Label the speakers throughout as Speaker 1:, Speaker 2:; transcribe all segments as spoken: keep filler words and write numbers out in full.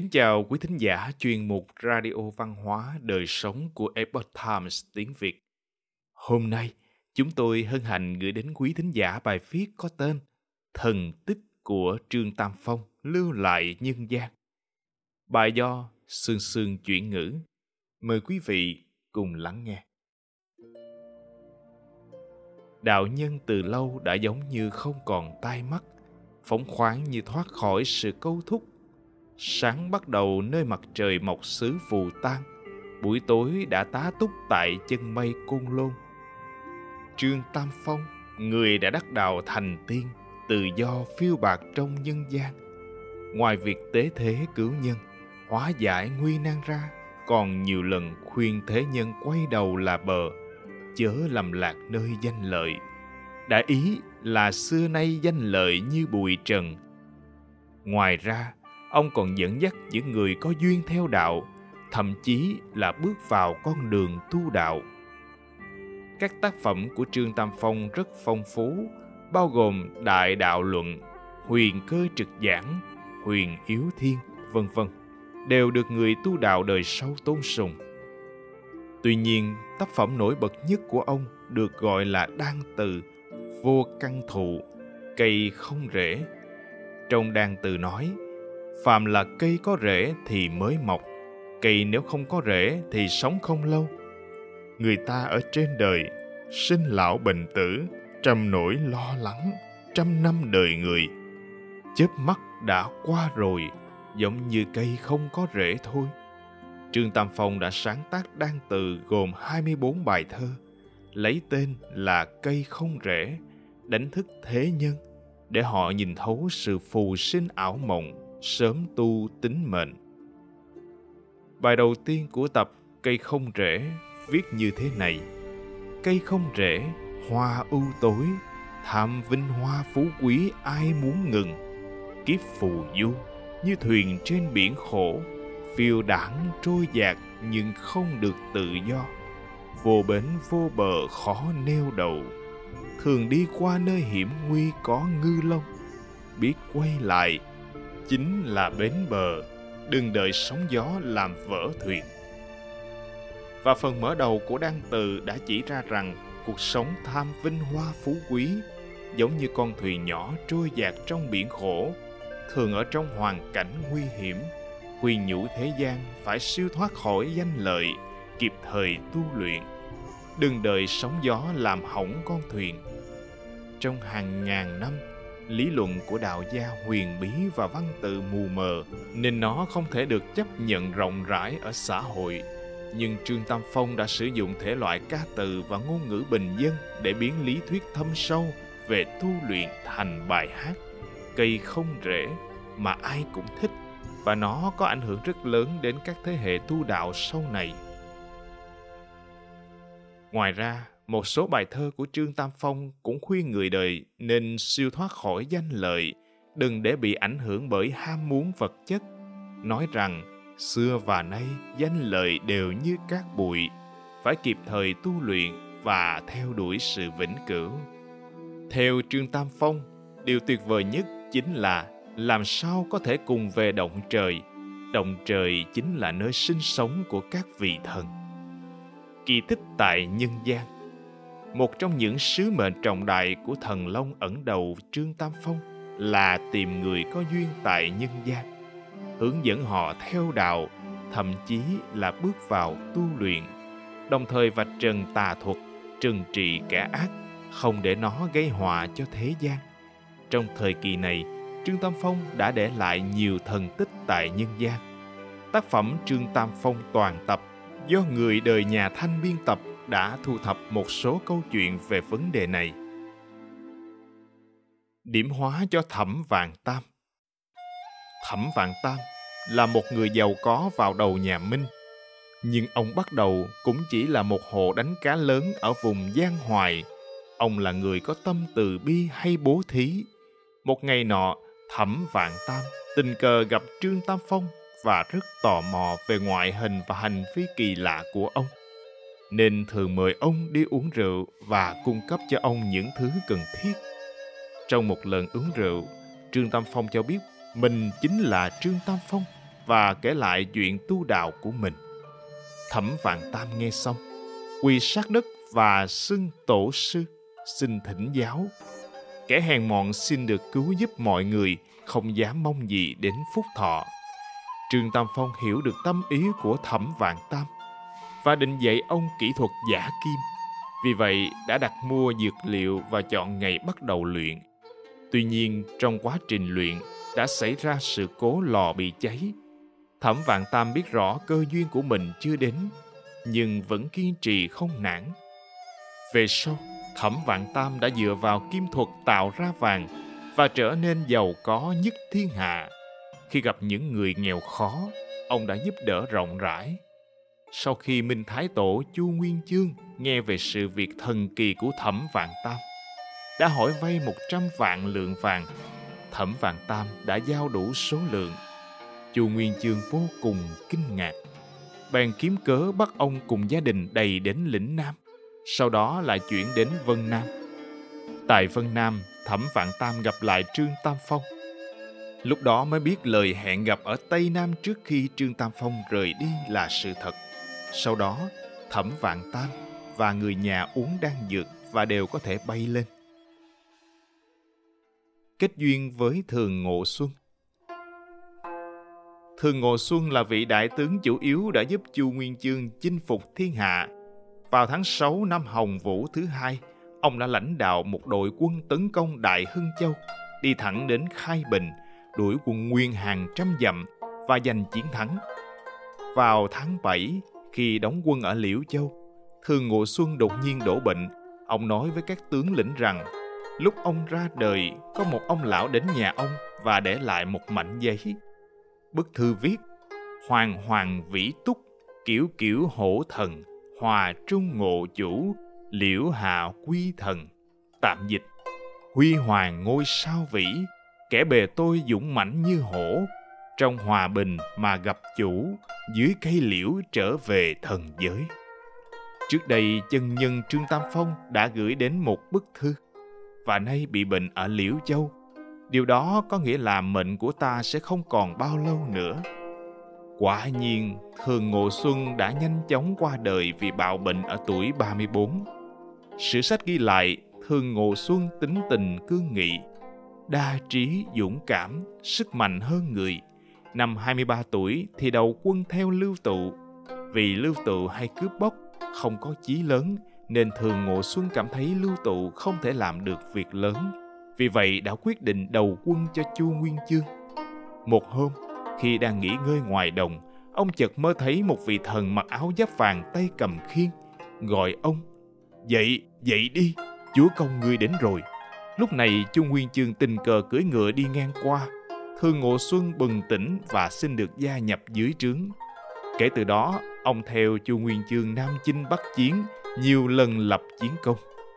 Speaker 1: Kính chào quý thính giả chuyên mục Radio Văn hóa Đời sống của Epoch Times tiếng Việt. Hôm nay, chúng tôi hân hạnh gửi đến quý thính giả bài viết có tên Thần tích của Trương Tam Phong lưu lại nhân gian. Bài do Sương Sương chuyển ngữ. Mời quý vị cùng lắng nghe. Đạo nhân từ lâu đã giống như không còn tai mắt, phóng khoáng như thoát khỏi sự câu thúc. Sáng bắt đầu nơi mặt trời mọc xứ phù tan, buổi tối đã tá túc tại chân mây Côn Lôn. Trương Tam Phong, người đã đắc đạo thành tiên, tự do phiêu bạt trong nhân gian. Ngoài việc tế thế cứu nhân, hóa giải nguy nan ra, còn nhiều lần khuyên thế nhân quay đầu là bờ, chớ lầm lạc nơi danh lợi. Đã ý là xưa nay danh lợi như bụi trần. Ngoài ra, ông còn dẫn dắt những người có duyên theo đạo, thậm chí là bước vào con đường tu đạo. Các tác phẩm của Trương Tam Phong rất phong phú, bao gồm Đại Đạo Luận, Huyền Cơ Trực Giảng, Huyền Yếu Thiên, vân vân, đều được người tu đạo đời sau tôn sùng. Tuy nhiên, tác phẩm nổi bật nhất của ông được gọi là Đan Từ, Vô Căn Thụ, cây không rễ. Trong Đan Từ nói, phàm là cây có rễ thì mới mọc, cây nếu không có rễ thì sống không lâu. Người ta ở trên đời, sinh lão bệnh tử, trăm nỗi lo lắng, trăm năm đời người. Chớp mắt đã qua rồi, giống như cây không có rễ thôi. Trương Tam Phong đã sáng tác Đan Từ gồm hai mươi bốn bài thơ, lấy tên là Cây Không Rễ, đánh thức thế nhân, để họ nhìn thấu sự phù sinh ảo mộng, sớm tu tính mệnh. Bài đầu tiên của tập Cây Không Rễ viết như thế này: Cây không rễ, hoa ưu tối, tham vinh hoa phú quý ai muốn ngừng. Kiếp phù du như thuyền trên biển khổ, phiêu đãng trôi dạt nhưng không được tự do. Vô bến vô bờ khó neo đậu, thường đi qua nơi hiểm nguy có ngư lông. Biết quay lại chính là bến bờ, đừng đợi sóng gió làm vỡ thuyền. Và phần mở đầu của Đan Từ đã chỉ ra rằng cuộc sống tham vinh hoa phú quý giống như con thuyền nhỏ trôi dạt trong biển khổ, thường ở trong hoàn cảnh nguy hiểm, khuyên nhủ thế gian phải siêu thoát khỏi danh lợi, kịp thời tu luyện, đừng đợi sóng gió làm hỏng con thuyền. Trong hàng ngàn năm, lý luận của đạo gia huyền bí và văn tự mù mờ nên nó không thể được chấp nhận rộng rãi ở xã hội. Nhưng Trương Tam Phong đã sử dụng thể loại ca từ và ngôn ngữ bình dân để biến lý thuyết thâm sâu về tu luyện thành bài hát Cây Không Rễ mà ai cũng thích, và nó có ảnh hưởng rất lớn đến các thế hệ tu đạo sau này. Ngoài ra, một số bài thơ của Trương Tam Phong cũng khuyên người đời nên siêu thoát khỏi danh lợi, đừng để bị ảnh hưởng bởi ham muốn vật chất, nói rằng xưa và nay danh lợi đều như cát bụi, phải kịp thời tu luyện và theo đuổi sự vĩnh cửu. Theo Trương Tam Phong, điều tuyệt vời nhất chính là làm sao có thể cùng về động trời. Động trời chính là nơi sinh sống của các vị thần. Kỳ tích tại nhân gian. Một trong những sứ mệnh trọng đại của thần Long ẩn đầu Trương Tam Phong là tìm người có duyên tại nhân gian, hướng dẫn họ theo đạo, thậm chí là bước vào tu luyện, đồng thời vạch trần tà thuật, trừng trị kẻ ác, không để nó gây họa cho thế gian. Trong thời kỳ này, Trương Tam Phong đã để lại nhiều thần tích tại nhân gian. Tác phẩm Trương Tam Phong toàn tập do người đời nhà Thanh biên tập đã thu thập một số câu chuyện về vấn đề này. Điểm hóa cho Thẩm Vạn Tam. Thẩm Vạn Tam là một người giàu có vào đầu nhà Minh, nhưng ông bắt đầu cũng chỉ là một hộ đánh cá lớn ở vùng Giang Hoài. Ông là người có tâm từ bi hay bố thí. Một ngày nọ, Thẩm Vạn Tam tình cờ gặp Trương Tam Phong và rất tò mò về ngoại hình và hành vi kỳ lạ của ông, nên thường mời ông đi uống rượu và cung cấp cho ông những thứ cần thiết. Trong một lần uống rượu, Trương Tam Phong cho biết mình chính là Trương Tam Phong, và kể lại chuyện tu đạo của mình. Thẩm Vạn Tam nghe xong, quỳ sát đất và xưng tổ sư, xin thỉnh giáo. Kẻ hèn mọn xin được cứu giúp mọi người, không dám mong gì đến phúc thọ. Trương Tam Phong hiểu được tâm ý của Thẩm Vạn Tam và định dạy ông kỹ thuật giả kim. Vì vậy đã đặt mua dược liệu và chọn ngày bắt đầu luyện. Tuy nhiên trong quá trình luyện đã xảy ra sự cố lò bị cháy. Thẩm Vạn Tam biết rõ cơ duyên của mình chưa đến, nhưng vẫn kiên trì không nản. Về sau, Thẩm Vạn Tam đã dựa vào kim thuật tạo ra vàng và trở nên giàu có nhất thiên hạ. Khi gặp những người nghèo khó, ông đã giúp đỡ rộng rãi. Sau khi Minh Thái Tổ Chu Nguyên Chương nghe về sự việc thần kỳ của Thẩm Vạn Tam, đã hỏi vay một trăm vạn lượng vàng. Thẩm Vạn Tam đã giao đủ số lượng. Chu Nguyên Chương vô cùng kinh ngạc, bèn kiếm cớ bắt ông cùng gia đình đầy đến lĩnh Nam, sau đó lại chuyển đến Vân Nam. Tại Vân Nam, Thẩm Vạn Tam gặp lại Trương Tam Phong. Lúc đó mới biết lời hẹn gặp ở Tây Nam trước khi Trương Tam Phong rời đi là sự thật. Sau đó, Thẩm Vạn Tam và người nhà uống đan dược và đều có thể bay lên. Kết duyên với Thường Ngộ Xuân. Thường Ngộ Xuân là vị đại tướng chủ yếu đã giúp Chu Nguyên Chương chinh phục thiên hạ. Vào tháng sáu năm Hồng Vũ thứ hai, ông đã lãnh đạo một đội quân tấn công Đại Hưng Châu, đi thẳng đến Khai Bình, đuổi quân Nguyên hàng trăm dặm và giành chiến thắng. Vào tháng bảy, khi đóng quân ở Liễu Châu, Thường Ngộ Xuân đột nhiên đổ bệnh. Ông nói với các tướng lĩnh rằng lúc ông ra đời có một ông lão đến nhà ông và để lại một mảnh giấy. Bức thư viết: Hoàng hoàng vĩ túc, kiểu kiểu hổ thần, hòa trung ngộ chủ, liễu hạ quy thần. Tạm dịch: huy hoàng ngôi sao vĩ, kẻ bề tôi dũng mãnh như hổ, trong hòa bình mà gặp chủ, dưới cây liễu trở về thần giới. Trước đây chân nhân Trương Tam Phong đã gửi đến một bức thư, và nay bị bệnh ở Liễu Châu. Điều đó có nghĩa là mệnh của ta sẽ không còn bao lâu nữa. Quả nhiên, Thường Ngộ Xuân đã nhanh chóng qua đời vì bạo bệnh ở tuổi ba mươi bốn. Sử sách ghi lại, Thường Ngộ Xuân tính tình cương nghị, đa trí dũng cảm, sức mạnh hơn người. Năm hai mươi ba tuổi thì đầu quân theo Lưu Tụ. Vì Lưu Tụ hay cướp bóc, không có chí lớn, nên Thường Ngộ Xuân cảm thấy Lưu Tụ không thể làm được việc lớn. Vì vậy đã quyết định đầu quân cho Chu Nguyên Chương. Một hôm, khi đang nghỉ ngơi ngoài đồng, ông chợt mơ thấy một vị thần mặc áo giáp vàng, tay cầm khiên, gọi ông: Dậy, dậy đi, chúa công ngươi đến rồi. Lúc này Chu Nguyên Chương tình cờ cưỡi ngựa đi ngang qua. Thường Ngộ Xuân bừng tỉnh và xin được gia nhập dưới trướng. Kể từ đó, ông theo Chu Nguyên Chương nam chinh bắc chiến, nhiều lần lập chiến công.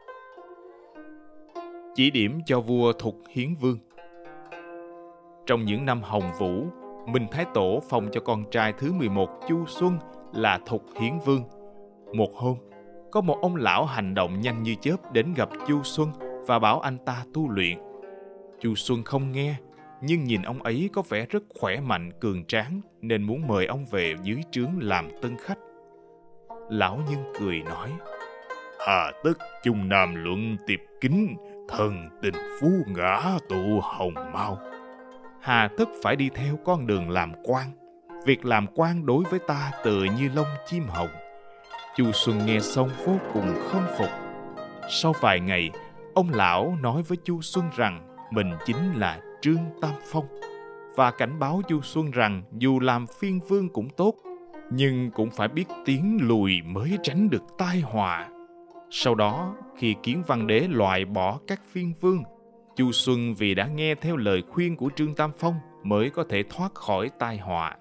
Speaker 1: Chỉ điểm cho vua Thục Hiến Vương. Trong những năm Hồng Vũ, Minh Thái Tổ phong cho con trai thứ mười một Chu Xuân là Thục Hiến Vương. Một hôm, có một ông lão hành động nhanh như chớp đến gặp Chu Xuân và bảo anh ta tu luyện. Chu Xuân không nghe, nhưng nhìn ông ấy có vẻ rất khỏe mạnh, cường tráng, nên muốn mời ông về dưới trướng làm tân khách. Lão nhân cười nói: Hà tất chung nam luận tiệp kính, thần tình phú ngã tụ hồng mau. Hà tất phải đi theo con đường làm quan. Việc làm quan đối với ta tựa như lông chim hồng. Chu Xuân nghe xong vô cùng khâm phục. Sau vài ngày, ông lão nói với Chu Xuân rằng mình chính là Trương Tam Phong, và cảnh báo Chu Xuân rằng dù làm phiên vương cũng tốt, nhưng cũng phải biết tiến lùi mới tránh được tai họa. Sau đó, khi Kiến Văn Đế loại bỏ các phiên vương, Chu Xuân vì đã nghe theo lời khuyên của Trương Tam Phong mới có thể thoát khỏi tai họa.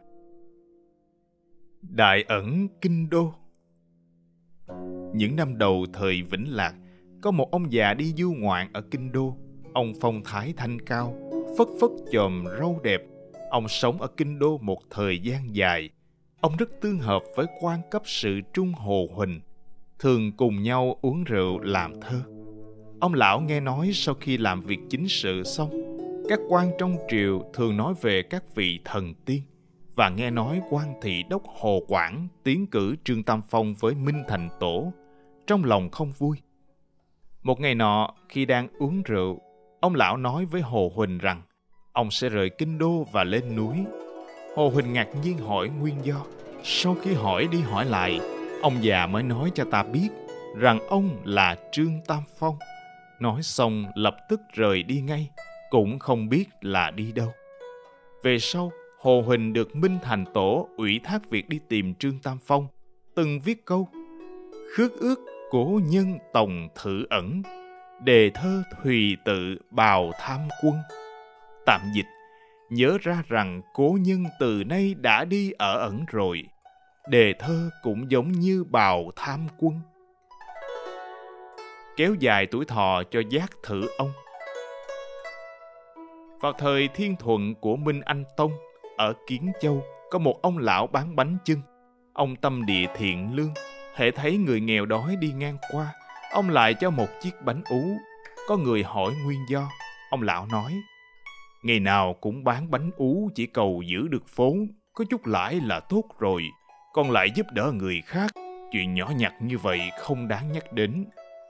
Speaker 1: Đại ẩn Kinh Đô. Những năm đầu thời Vĩnh Lạc, có một ông già đi du ngoạn ở Kinh Đô. Ông phong thái thanh cao, phất phất chòm râu đẹp. Ông sống ở Kinh Đô một thời gian dài. Ông rất tương hợp với quan cấp sự Trung Hồ Huỳnh, thường cùng nhau uống rượu làm thơ. Ông lão nghe nói sau khi làm việc chính sự xong, các quan trong triều thường nói về các vị thần tiên và nghe nói quan thị đốc Hồ Quảng tiến cử Trương Tam Phong với Minh Thành Tổ, trong lòng không vui. Một ngày nọ, khi đang uống rượu, ông lão nói với Hồ Huỳnh rằng ông sẽ rời kinh đô và lên núi. Hồ Huỳnh ngạc nhiên hỏi nguyên do. Sau khi hỏi đi hỏi lại, ông già mới nói cho ta biết rằng ông là Trương Tam Phong. Nói xong lập tức rời đi ngay, cũng không biết là đi đâu. Về sau, Hồ Huỳnh được Minh Thành Tổ ủy thác việc đi tìm Trương Tam Phong, từng viết câu: khước ước cố nhân tòng thử ẩn, đề thơ thùy tự bào tham quân. Tạm dịch: nhớ ra rằng cố nhân từ nay đã đi ở ẩn rồi, đề thơ cũng giống như bào tham quân. Kéo dài tuổi thọ cho Giác Thử Ông. Vào thời Thiên Thuận của Minh Anh Tông, ở Kiến Châu có một ông lão bán bánh chưng. Ông tâm địa thiện lương, hễ thấy người nghèo đói đi ngang qua, ông lại cho một chiếc bánh ú. Có người hỏi nguyên do, ông lão nói: ngày nào cũng bán bánh ú chỉ cầu giữ được vốn, có chút lãi là tốt rồi, còn lại giúp đỡ người khác, chuyện nhỏ nhặt như vậy không đáng nhắc đến.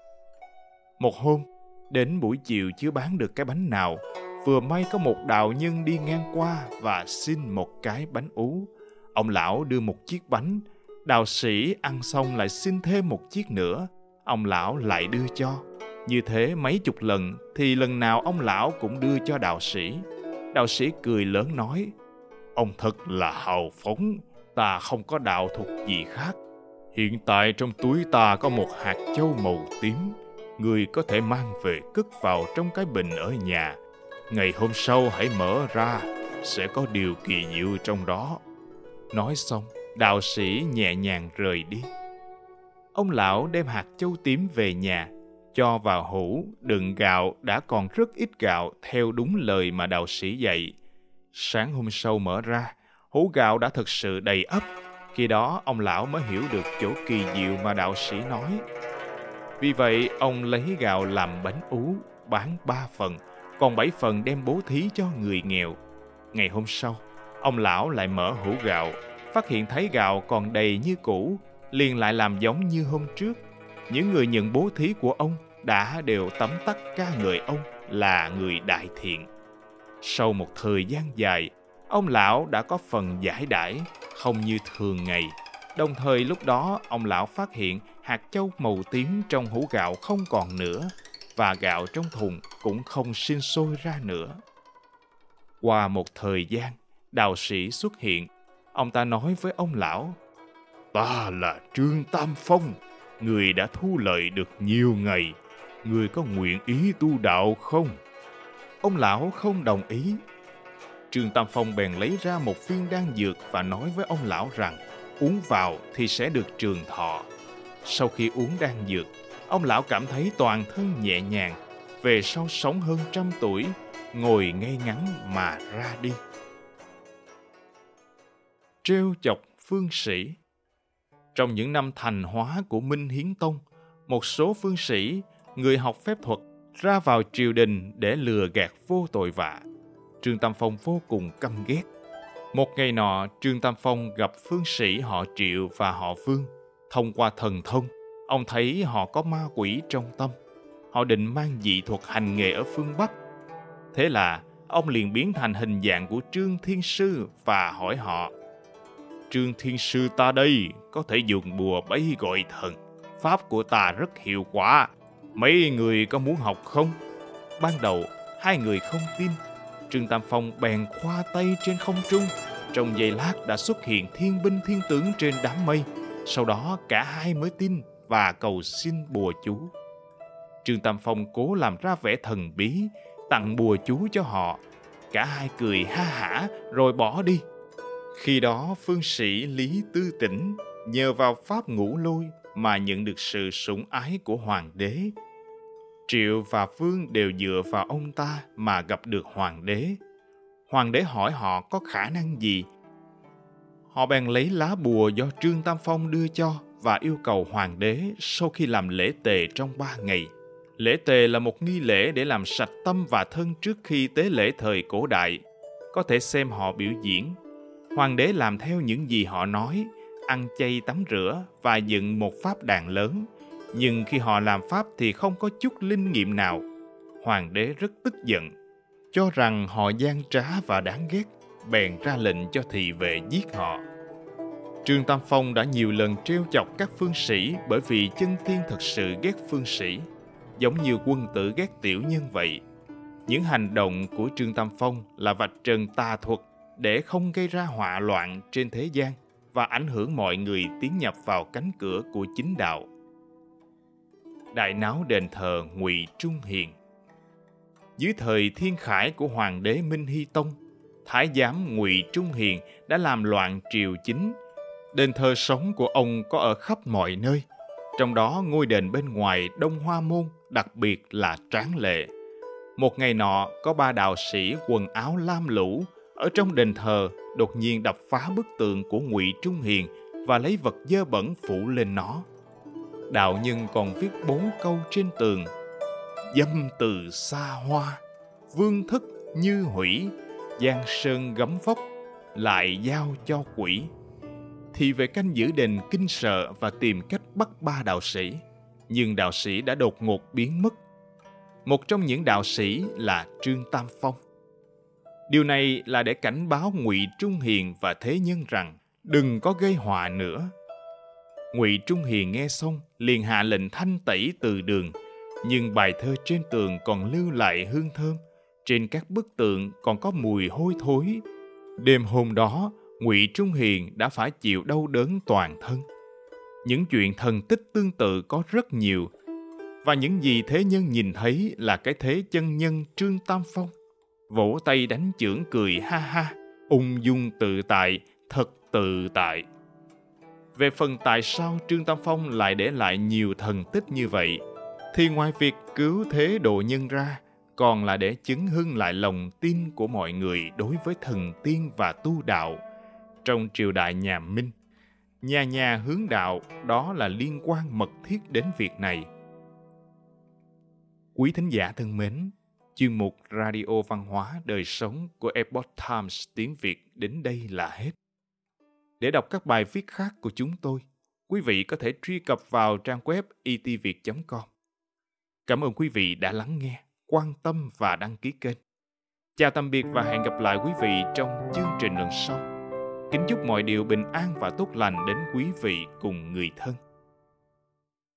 Speaker 1: Một hôm, đến buổi chiều chưa bán được cái bánh nào, vừa may có một đạo nhân đi ngang qua và xin một cái bánh ú. Ông lão đưa một chiếc bánh, đạo sĩ ăn xong lại xin thêm một chiếc nữa, ông lão lại đưa cho. Như thế mấy chục lần thì lần nào ông lão cũng đưa cho đạo sĩ. Đạo sĩ cười lớn nói: ông thật là hào phóng, ta không có đạo thuật gì khác. Hiện tại trong túi ta có một hạt châu màu tím, người có thể mang về cất vào trong cái bình ở nhà. Ngày hôm sau hãy mở ra, sẽ có điều kỳ diệu trong đó. Nói xong, đạo sĩ nhẹ nhàng rời đi. Ông lão đem hạt châu tím về nhà, cho vào hũ đựng gạo đã còn rất ít gạo theo đúng lời mà đạo sĩ dạy. Sáng hôm sau mở ra, hũ gạo đã thực sự đầy ắp. Khi đó ông lão mới hiểu được chỗ kỳ diệu mà đạo sĩ nói. Vì vậy ông lấy gạo làm bánh ú, bán ba phần, còn bảy phần đem bố thí cho người nghèo. Ngày hôm sau, ông lão lại mở hũ gạo, phát hiện thấy gạo còn đầy như cũ, liền lại làm giống như hôm trước. Những người nhận bố thí của ông đã đều tấm tắc ca ngợi ông là người đại thiện. Sau một thời gian dài, ông lão đã có phần giải đãi, không như thường ngày. Đồng thời lúc đó ông lão phát hiện hạt châu màu tím trong hũ gạo không còn nữa, và gạo trong thùng cũng không sinh sôi ra nữa. Qua một thời gian, đạo sĩ xuất hiện. Ông ta nói với ông lão: ta là Trương Tam Phong, người đã thu lợi được nhiều ngày. Người có nguyện ý tu đạo không? Ông lão không đồng ý. Trương Tam Phong bèn lấy ra một viên đan dược và nói với ông lão rằng uống vào thì sẽ được trường thọ. Sau khi uống đan dược, ông lão cảm thấy toàn thân nhẹ nhàng, về sau sống hơn trăm tuổi, ngồi ngay ngắn mà ra đi. Trêu chọc phương sĩ. Trong những năm thành hóa của Minh Hiến Tông, một số phương sĩ, người học phép thuật, ra vào triều đình để lừa gạt vô tội vạ. Trương Tam Phong vô cùng căm ghét. Một ngày nọ, Trương Tam Phong gặp phương sĩ họ Triệu và họ Vương. Thông qua thần thông, ông thấy họ có ma quỷ trong tâm. Họ định mang dị thuật hành nghề ở phương Bắc. Thế là ông liền biến thành hình dạng của Trương Thiên Sư và hỏi họ: Trương Thiên Sư ta đây có thể dùng bùa bẫy gọi thần. Pháp của ta rất hiệu quả. Mấy người có muốn học không? Ban đầu, hai người không tin. Trương Tam Phong bèn khoa tay trên không trung. Trong giây lát đã xuất hiện thiên binh thiên tướng trên đám mây. Sau đó cả hai mới tin và cầu xin bùa chú. Trương Tam Phong cố làm ra vẻ thần bí, tặng bùa chú cho họ. Cả hai cười ha hả rồi bỏ đi. Khi đó phương sĩ Lý Tư Tỉnh nhờ vào pháp ngũ lôi mà nhận được sự sủng ái của hoàng đế. Triệu và Vương đều dựa vào ông ta mà gặp được hoàng đế. Hoàng đế hỏi họ có khả năng gì. Họ bèn lấy lá bùa do Trương Tam Phong đưa cho và yêu cầu hoàng đế sau khi làm lễ tề trong ba ngày. Lễ tề là một nghi lễ để làm sạch tâm và thân trước khi tế lễ thời cổ đại. Có thể xem họ biểu diễn. Hoàng đế làm theo những gì họ nói, ăn chay tắm rửa và dựng một pháp đàn lớn. Nhưng khi họ làm pháp thì không có chút linh nghiệm nào. Hoàng đế rất tức giận, cho rằng họ gian trá và đáng ghét, bèn ra lệnh cho thị vệ giết họ. Trương Tam Phong đã nhiều lần trêu chọc các phương sĩ bởi vì chân tiên thật sự ghét phương sĩ, giống như quân tử ghét tiểu nhân vậy. Những hành động của Trương Tam Phong là vạch trần tà thuật để không gây ra họa loạn trên thế gian và ảnh hưởng mọi người tiến nhập vào cánh cửa của chính đạo. Đại náo đền thờ Ngụy Trung Hiền. Dưới thời thiên khải của Hoàng đế Minh Hy Tông, Thái giám Ngụy Trung Hiền đã làm loạn triều chính. Đền thờ sống của ông có ở khắp mọi nơi, trong đó ngôi đền bên ngoài Đông Hoa Môn đặc biệt là tráng lệ. Một ngày nọ, có ba đạo sĩ quần áo lam lũ ở trong đền thờ đột nhiên đập phá bức tượng của Ngụy Trung Hiền và lấy vật dơ bẩn phủ lên nó. Đạo nhân còn viết bốn câu trên tường: dâm từ xa hoa, vương thức như hủy, giang sơn gấm vóc, lại giao cho quỷ. Thì về canh giữ đền kinh sợ và tìm cách bắt ba đạo sĩ, nhưng đạo sĩ đã đột ngột biến mất. Một trong những đạo sĩ là Trương Tam Phong. Điều này là để cảnh báo Ngụy Trung Hiền và thế nhân rằng đừng có gây họa nữa. Ngụy Trung Hiền nghe xong liền hạ lệnh thanh tẩy từ đường, nhưng bài thơ trên tường còn lưu lại hương thơm, trên các bức tượng còn có mùi hôi thối. Đêm hôm đó, Ngụy Trung Hiền đã phải chịu đau đớn toàn thân. Những chuyện thần tích tương tự có rất nhiều, và những gì thế nhân nhìn thấy là cái thế chân nhân Trương Tam Phong. Vỗ tay đánh chưởng cười ha ha, ung dung tự tại, thật tự tại. Về phần tại sao Trương Tam Phong lại để lại nhiều thần tích như vậy, thì ngoài việc cứu thế độ nhân ra, còn là để chứng hưng lại lòng tin của mọi người đối với thần tiên và tu đạo. Trong triều đại nhà Minh, nhà nhà hướng đạo, đó là liên quan mật thiết đến việc này. Quý thính giả thân mến, chuyên mục Radio Văn hóa Đời Sống của Epoch Times tiếng Việt đến đây là hết. Để đọc các bài viết khác của chúng tôi, quý vị có thể truy cập vào trang web i t viet chấm com. Cảm ơn quý vị đã lắng nghe, quan tâm và đăng ký kênh. Chào tạm biệt và hẹn gặp lại quý vị trong chương trình lần sau. Kính chúc mọi điều bình an và tốt lành đến quý vị cùng người thân.